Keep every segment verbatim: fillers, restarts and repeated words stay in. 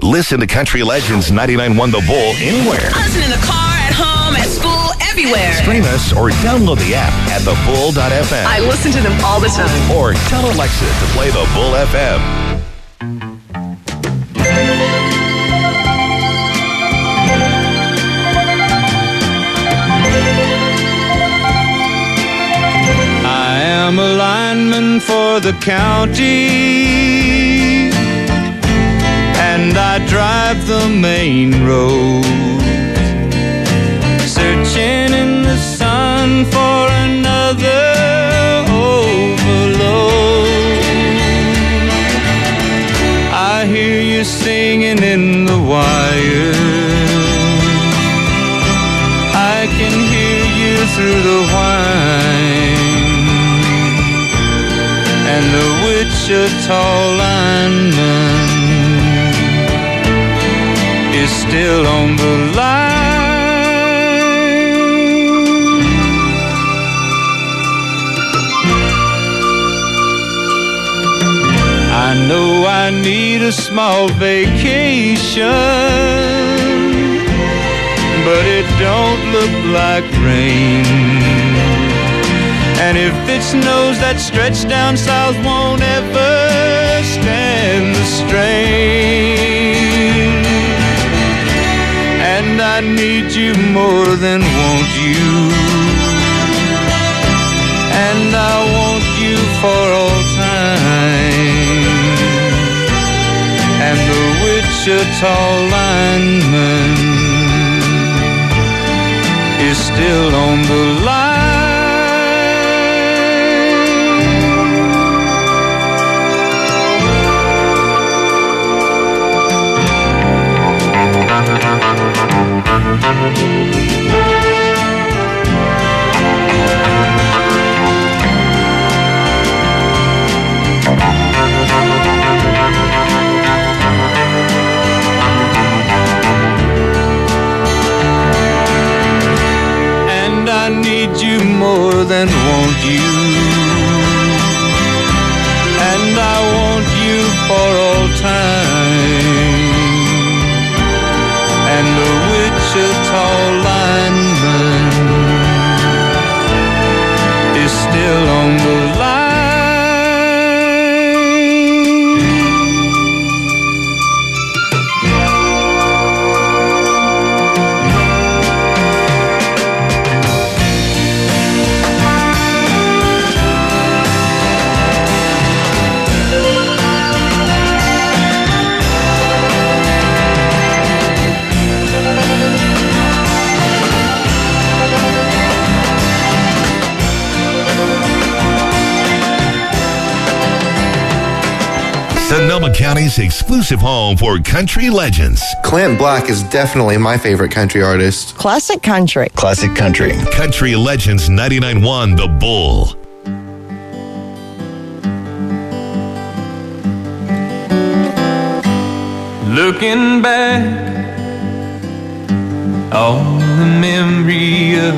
Listen to Country Legends ninety-nine point one The Bull anywhere. Listen in the car, at home, at school, everywhere. Stream us or download the app at the bull dot f m. I listen to them all the time. Or tell Alexa to play The Bull F M. I am a lineman for the county, and I drive the main road, searching in the sun for another overload. I hear you singing in the wire, I can hear you through the whine, and the Wichita lineman is still on the line. I know I need a small vacation, but it don't look like rain. And if it snows, that stretch down south won't ever stand the strain. And I need you more than want you, and I want you for all time. And the Wichita lineman is still on the line. And I need you more than want you, and I want you for all time. And the Wichita lineman is still on the line. Sonoma County's exclusive home for country legends. Clint Black is definitely my favorite country artist. Classic country. Classic country. Country Legends ninety-nine point one The Bull. Looking back on the memory of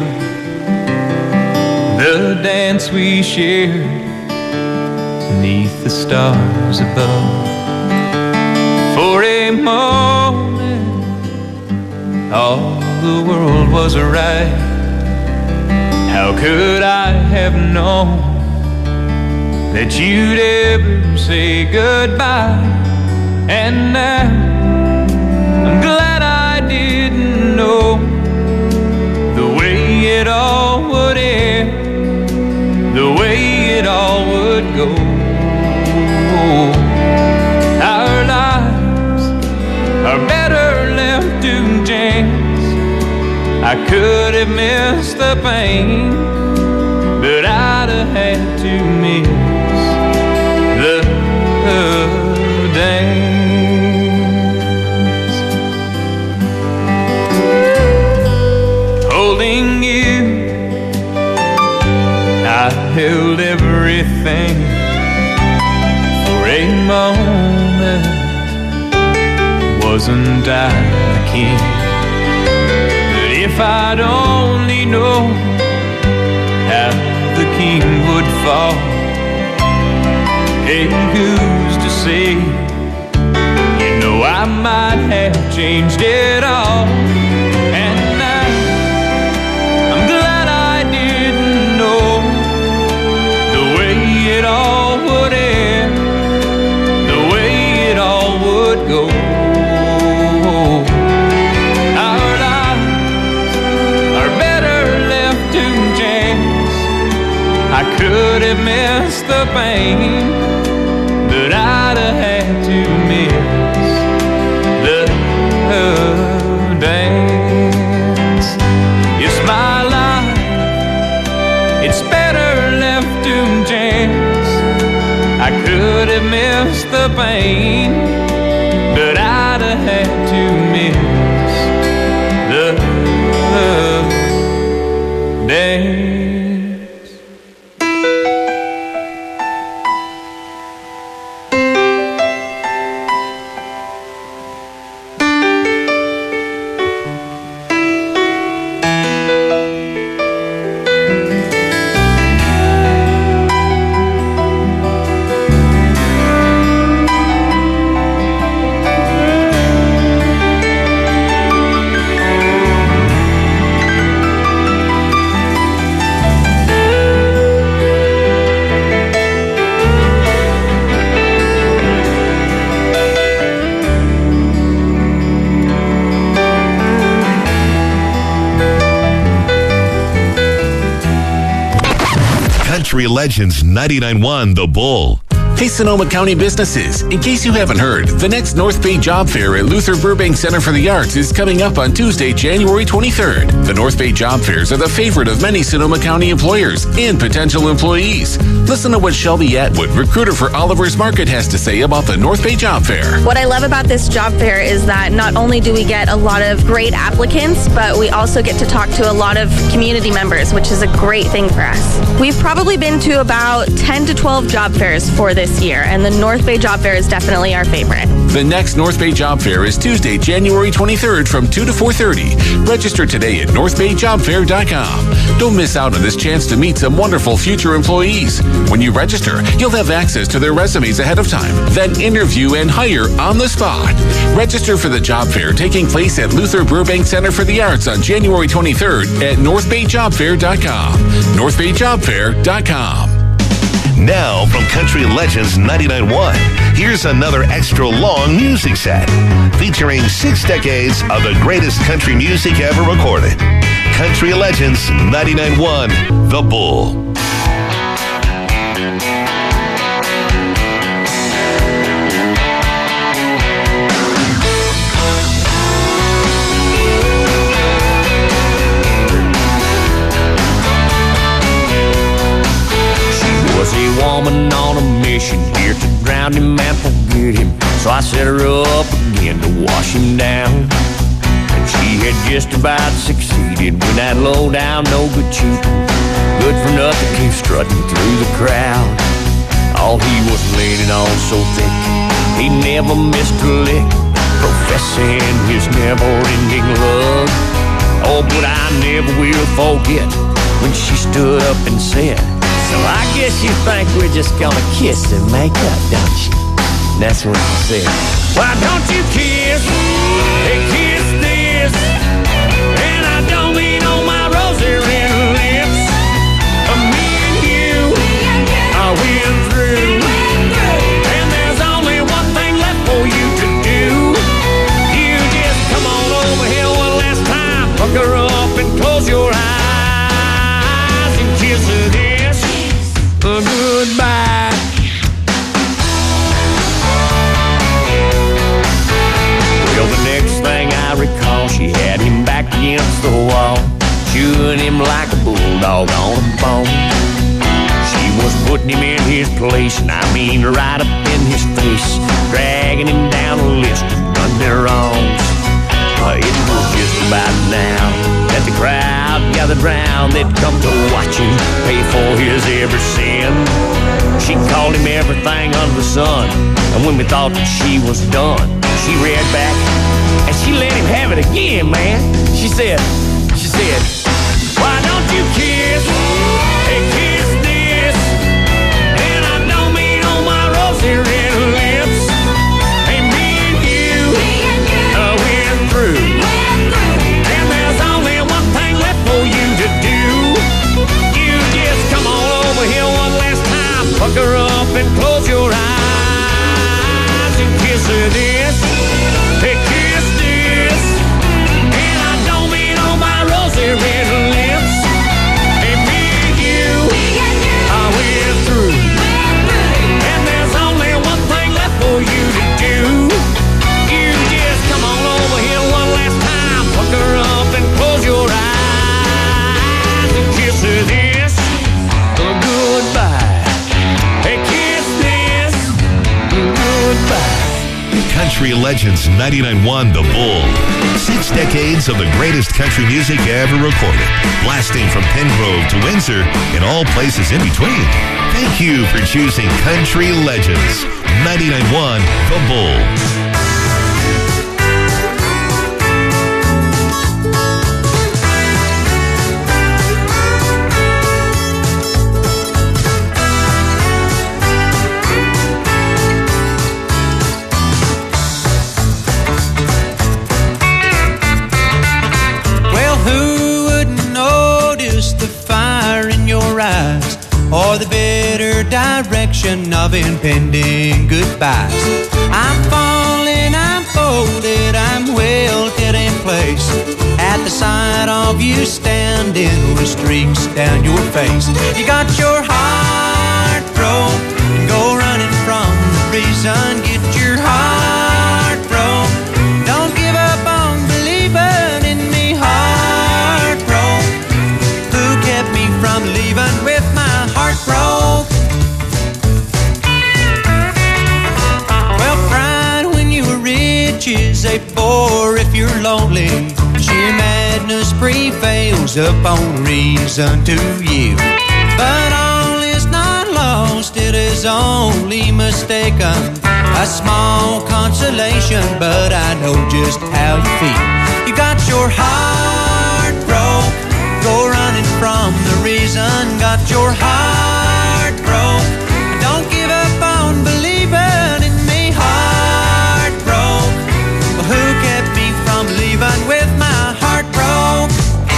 the dance we shared beneath the stars above. For a moment, all the world was right. How could I have known that you'd ever say goodbye? And now I'm glad I didn't know the way it all would end, the way it all would go. Our lives are better left to chance. I could have missed the pain, but I'd have had to miss the dance. Holding you, I held everything. For a moment, wasn't I the king? But if I'd only known how the king would fall, hey, who's to say? You know I I might have changed it all. And now I'm glad I didn't know the way it all would end, the way it all would go. Our lives are better left to chance. I could have missed the pain, but I'd have had to miss the dance. It's my life, it's better left to chance. I could have missed the pain, but I'd have had to miss the dance. Country Legends ninety-nine point one The Bull. Hey, Sonoma County businesses. In case you haven't heard, the next North Bay Job Fair at Luther Burbank Center for the Arts is coming up on Tuesday, January twenty-third. The North Bay Job Fairs are the favorite of many Sonoma County employers and potential employees. Listen to what Shelby Atwood, recruiter for Oliver's Market, has to say about the North Bay Job Fair. What I love about this job fair is that not only do we get a lot of great applicants, but we also get to talk to a lot of community members, which is a great thing for us. We've probably been to about ten to twelve job fairs for this year, and the North Bay Job Fair is definitely our favorite. The next North Bay Job Fair is Tuesday, January twenty-third from two to four thirty. Register today at north bay job fair dot com. Don't miss out on this chance to meet some wonderful future employees. When you register, you'll have access to their resumes ahead of time, then interview and hire on the spot. Register for the job fair taking place at Luther Burbank Center for the Arts on January twenty-third at north bay job fair dot com. north bay job fair dot com. Now from Country Legends ninety-nine point one, here's another extra long music set featuring six decades of the greatest country music ever recorded. Country Legends ninety-nine point one The Bull. Was a woman on a mission here to drown him and forget him. So I set her up again to wash him down. And she had just about succeeded when that low down, no good cheap, good for nothing came strutting through the crowd. Oh, he was leaning on so thick, he never missed a lick, professing his never-ending love. Oh, but I never will forget when she stood up and said, "So I guess you think we're just gonna kiss and make up, don't you?" That's what she said. "Why don't you kiss? Hey, kiss this. And I don't mean on my rosy red lips. Uh, me and you, I went through. And there's only one thing left for you to do. You just come on over here one last time, pucker up and close your eyes and kiss this. Goodbye." Well, the next thing I recall, she had him back against the wall, chewing him like a bulldog on a bone. She was putting him in his place, and I mean right up in his face, dragging him down a list of done their wrongs. Uh, it was just about now that the crowd gathered round. They'd come to watch him pay for his every sin. She called him everything under the sun, and when we thought that she was done, she reared back and she let him have it again, man. She said, she said, "Why don't you kiss? Hey, kiss this. And I don't mean on my rosy red lips. Hey, me and you, Country Legends ninety-nine point one The Bull. Six decades of the greatest country music ever recorded. Blasting from Pengrove to Windsor and all places in between. Thank you for choosing Country Legends ninety-nine point one The Bull. Or the bitter direction of impending goodbyes. I'm falling, I'm folded, I'm wilted in place at the sight of you standing with streaks down your face. You got your heart broke and go running from the reason. Get your heart broke. Don't give up on believing in me. Heart broke. Who kept me from leaving with my heart broke? Well, pride when you were rich is a bore if you're lonely. Sheer madness prevails upon reason to yield. But all is not lost, it is only mistaken. A small consolation, but I know just how you feel. You got your heart broke, go running from the reason. Got your heart broke, don't give up on believing in me. Heart broke, well, who kept me from leaving with my heart broke?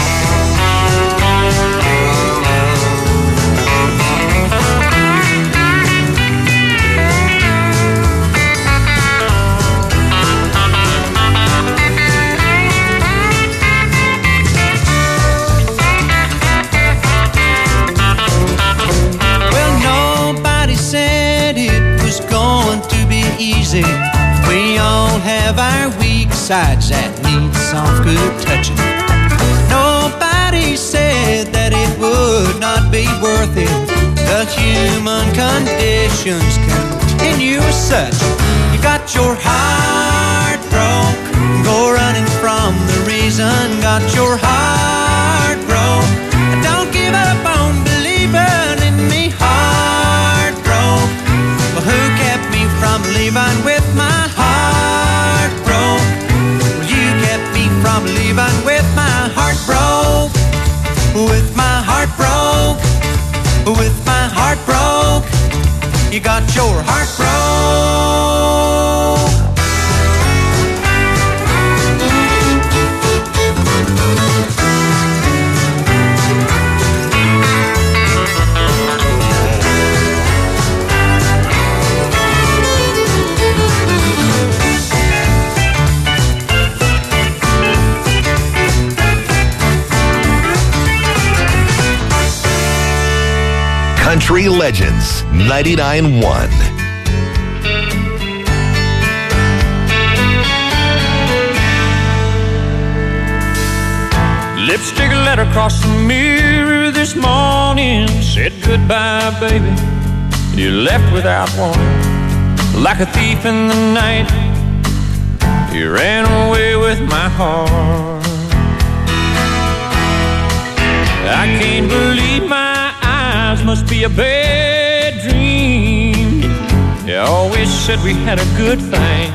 Easy. We all have our weak sides that need some good touching. Nobody said that it would not be worth it. The human conditions continue as such. You got your heart broke, go running from the reason. Got your heart broke, don't give up on believing in me. Heart broke, well, who kept me from leaving with my heart broke? Well, you kept me from leaving with my heart broke. With my heart broke. With my heart broke. You got your heart broke. Country Legends ninety-nine point one. Lipstick letter across the mirror this morning said goodbye, baby. You left without warning, like a thief in the night. You ran away with my heart. I can't believe my eyes must be a bad dream. You always said we had a good thing.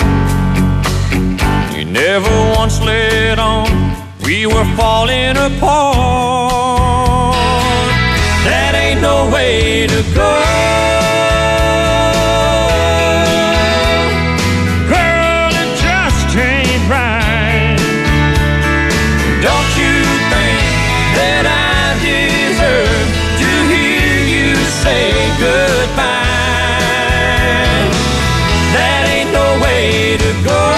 You never once let on we were falling apart. That ain't no way to go. Girl, it just ain't right. Don't you think that I deserve to hear you say goodbye? That ain't no way to go.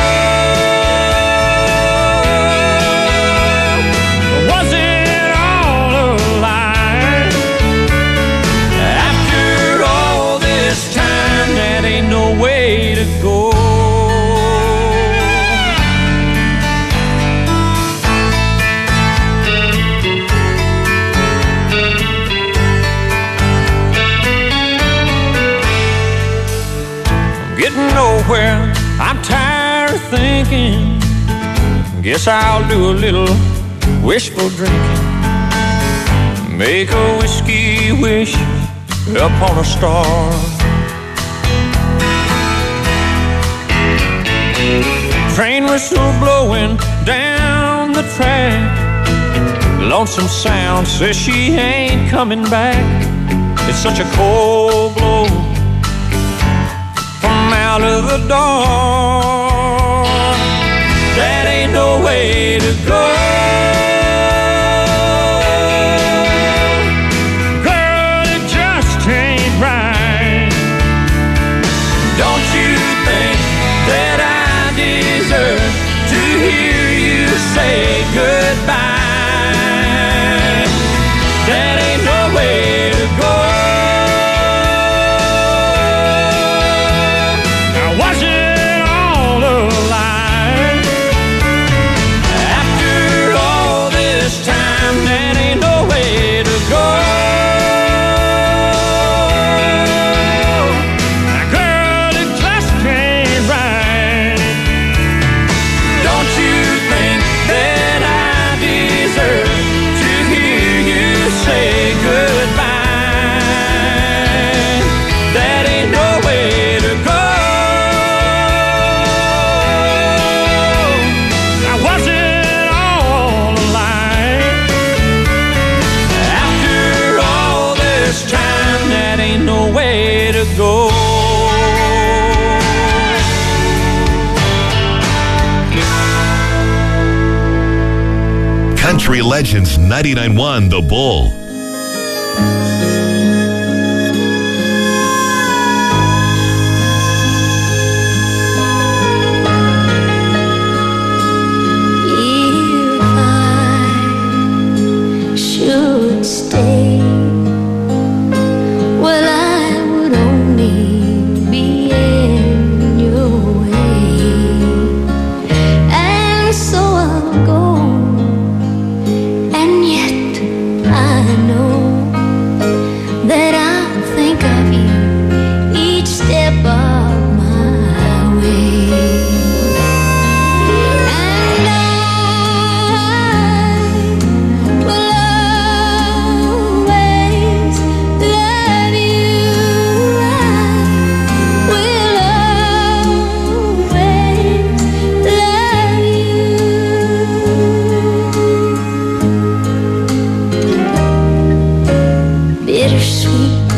Nowhere I'm tired of thinking. Guess I'll do a little wishful drinking. Make a whiskey wish upon a star. Train whistle blowing down the track. Lonesome sound says she ain't coming back. It's such a cold blow from out of the dark. That ain't no way to go. Girl, it just ain't right. Don't you think that I deserve to hear you say goodbye? That ain't no way to go. Now was it all a lie? After all this time, that ain't no way to go. Now girl, it just ain't right. Don't you think that I deserve to hear you say goodbye? That ain't no way to go. Now was it all a lie? After all this time, that ain't no way to go. Country Legends ninety-nine point one The Bull. If I should stay, well, I would only be in your way, and so I'll go. And yet I know that I'll think of you each step of my way. And I will always love you. I will always love you. Bittersweet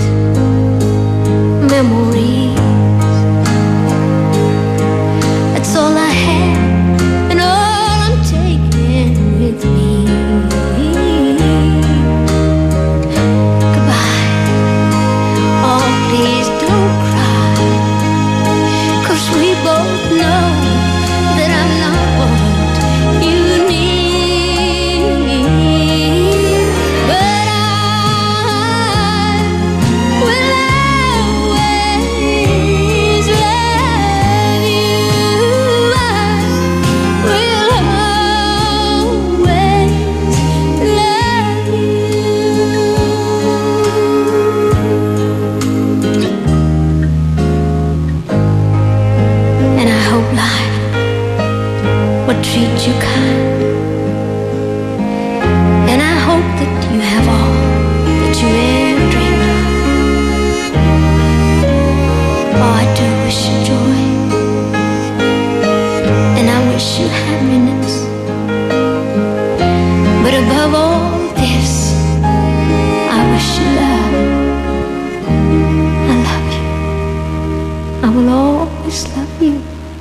memories, that's all I have and all I'm taking with me. Goodbye, oh please don't cry, 'cause we both know that I'm not what you need. But I will always love you. I will always love you. And I hope life will treat you kind. And I hope that you have all that you ever dreamed of. Oh, I do wish you joy, and I wish you happiness. But above all this, I wish you love. I love you. I will always love you.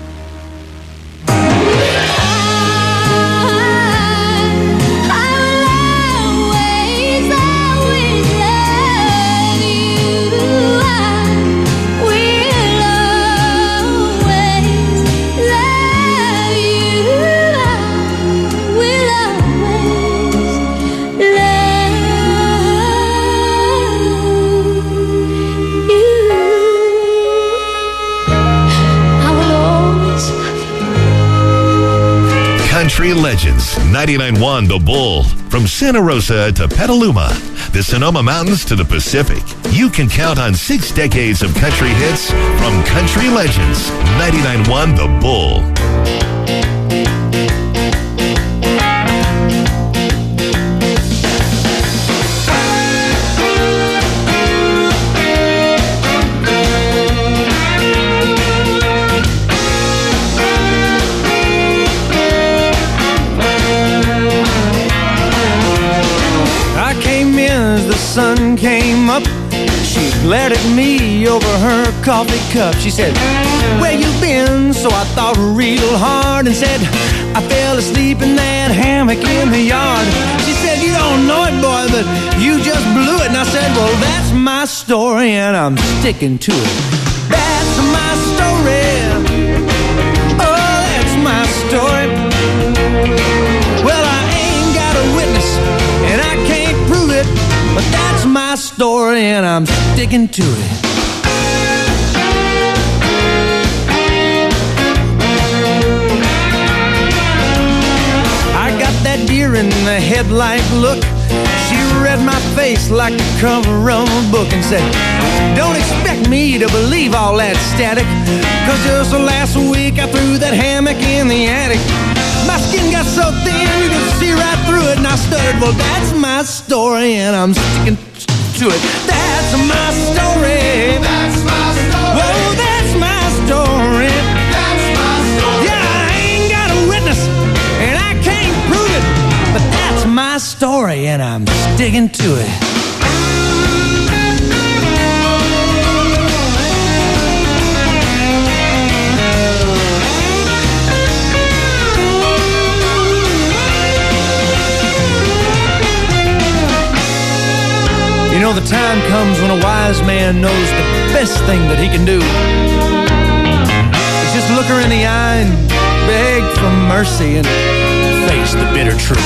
Country Legends ninety-nine point one The Bull. From Santa Rosa to Petaluma, the Sonoma Mountains to the Pacific. You can count on six decades of country hits from Country Legends. ninety-nine point one The Bull. Sun came up, she glared at me over her coffee cup. She said, where you been? So I thought real hard and said, I fell asleep in that hammock in the yard. She said, you don't know it, boy, but you just blew it. And I said, well, that's my story and I'm sticking to it. That's my story. Oh, that's my story. Well, I ain't got a witness and I can't prove it, but that's my story and I'm sticking to it. I got that deer in the headlight look. She read my face like the cover of a book and said, don't expect me to believe all that static, cause just last week I threw that hammock in the attic. My skin got so thin you could see right through it, and I stuttered, well, that's my story and I'm sticking to it. That's my story. That's my story. Whoa, that's my story. That's my story. Yeah, I ain't got a witness and I can't prove it, but that's my story and I'm sticking to it. You know, the time comes when a wise man knows the best thing that he can do is just look her in the eye and beg for mercy and face the bitter truth.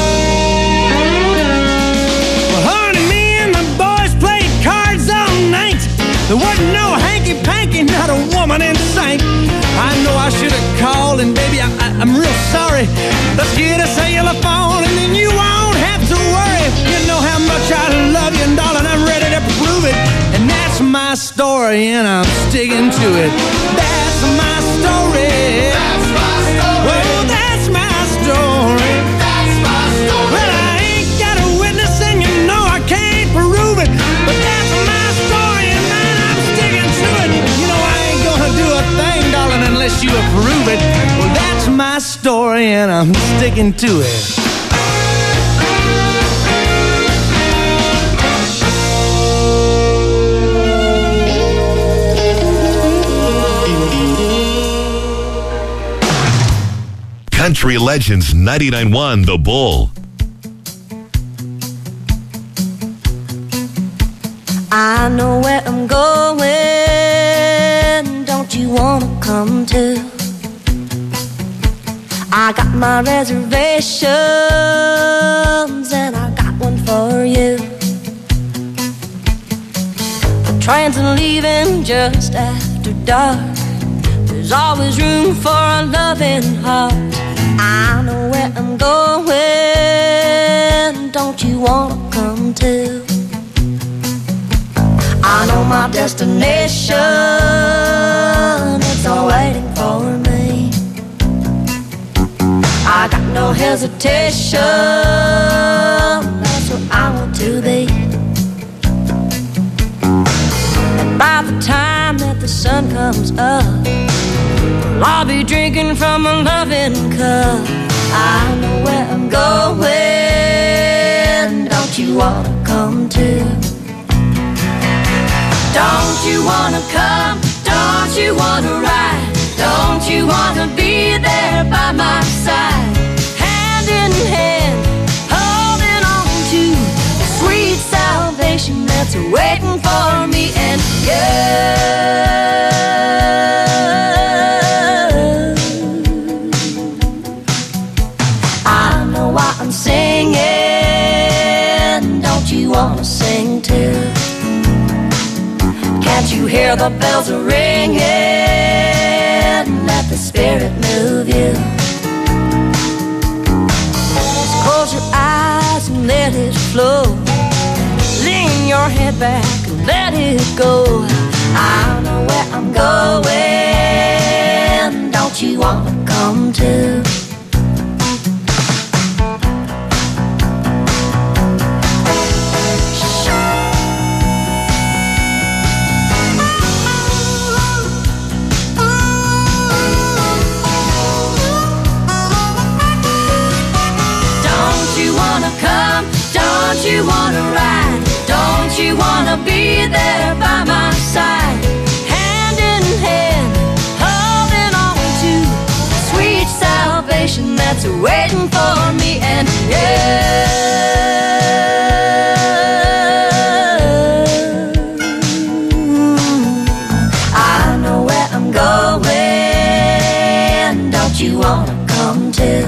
Well, honey, me and the boys played cards all night. There wasn't no hanky-panky, not a woman in sight. I know I should have called, and baby, I, I, I'm real sorry. Let's get a cellular phone, and then you won't have to worry. You know how much I love you, and darling, I'm ready to prove it. And that's my story, and I'm sticking to it. That's my story. That's my story. Oh, that's my story. That's my story. Well, I ain't got a witness, and you know I can't prove it, but that's my story, and man, I'm sticking to it. You know I ain't gonna do a thing, darling, unless you approve it. Well, that's my story, and I'm sticking to it. Country Legends ninety-nine point one The Bull. I know where I'm going, don't you wanna come too? I got my reservations and I got one for you. The trains are leaving just after dark. There's always room for a loving heart. I know where I'm going, don't you wanna come too? I know my destination, it's all waiting for me. I got no hesitation, that's what I want to be. And by the time that the sun comes up, I'll be drinking from a loving cup. I know where I'm going, don't you wanna come too? Don't you wanna come, don't you wanna ride, don't you wanna be there by my side, hand in hand, holding on to the sweet salvation that's waiting for me and you. I'm singing, don't you wanna sing too? Can't you hear the bells are ringing? Let the Spirit move you. Just close your eyes and let it flow. Lean your head back and let go. I know where I'm going. Don't you wanna come too? Don't you wanna ride? Don't you wanna be there by my side? Hand in hand, holding on to sweet salvation that's waiting for me and you. I know where I'm going. Don't you wanna come too?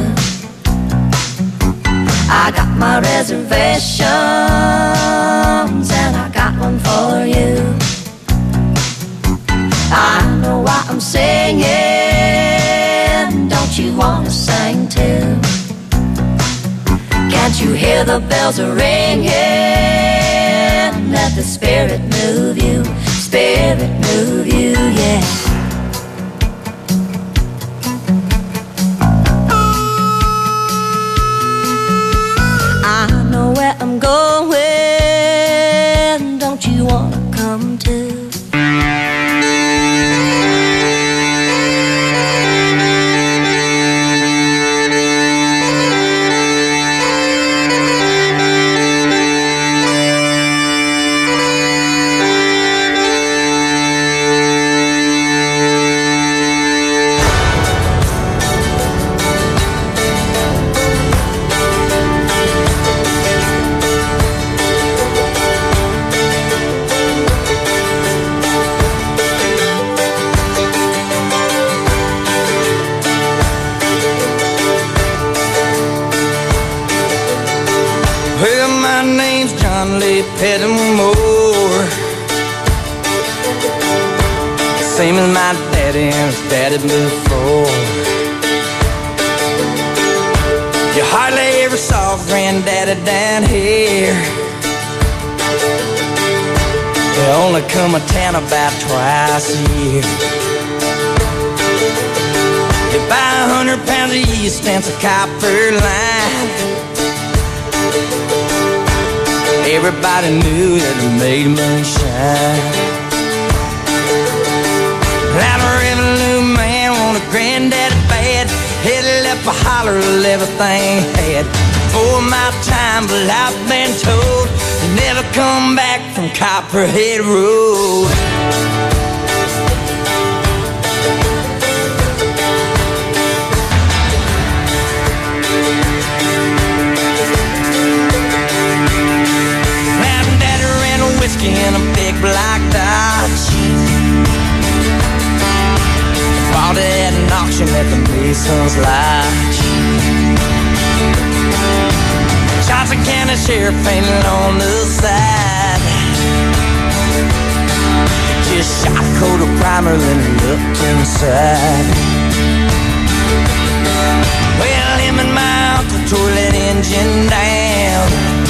I got my reservations and I got one for you. I know why I'm singing. Don't you wanna sing too? Can't you hear the bells are ringing? Let the spirit move you, spirit move you, yeah. I know where I'm going. Don't you wanna come too? Pettimore, same as my daddy and his daddy before. You hardly ever saw granddaddy down here. They only come to town about twice a year. You buy a hundred pounds of yeast and some copper line. Everybody knew that it made moonshine. That revenue man wanted granddaddy bad. Headed up a holler of everything he had. For my time, but I've been told you never come back from Copperhead Road. In a big black Dodge, bought it at an auction at the Mason's Lodge. Johnson County Sheriff painted on the side. Just shot a coat of primer, then looked inside. Well, him and my uncle tore that engine down.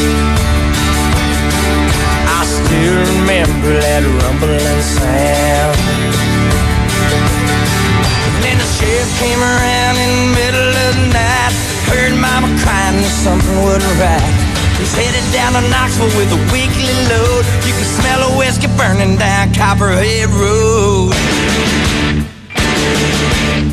I still remember that rumbling sound. And then the sheriff came around in the middle of the night. Heard mama crying that something wasn't right. He's headed down to Knoxville with a weekly load. You can smell a whiskey burning down Copperhead Road.